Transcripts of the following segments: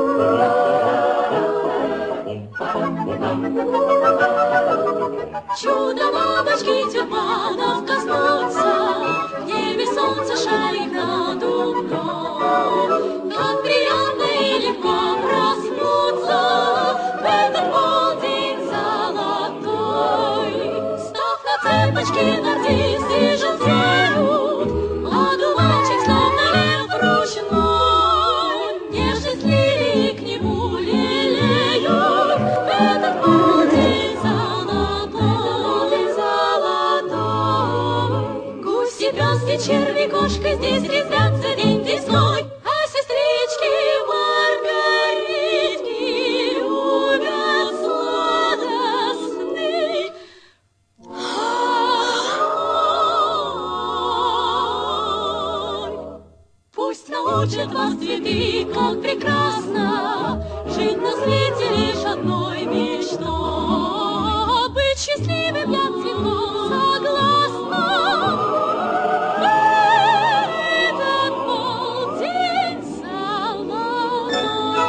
Чудо бабочки тюльпанов коснутся, в небе солнце шарик надувной. Как приятно и легко проснуться в этот полдень золотой. Став на цепочки, нарциссы желтеют, одуванчик словно лев ручной. Нежность лилии к нему лелеют в этот полдень золотой. Гуси, пёсы, черви, кошка здесь резвятся день весной, а сестрички маргаритки любят сладостный. Пусть научат вас цветы, как прекрасно жить на свете лишь одной мечтой. Быть счастливым я цветком согласна. Этот полдень золотой.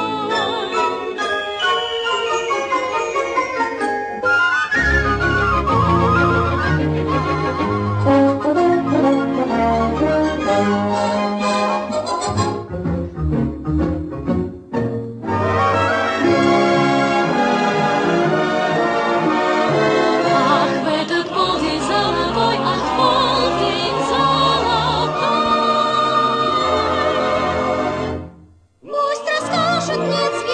Ах, в этот полдень золотой, ах, полдень золотой. Пусть расскажут мне цветы,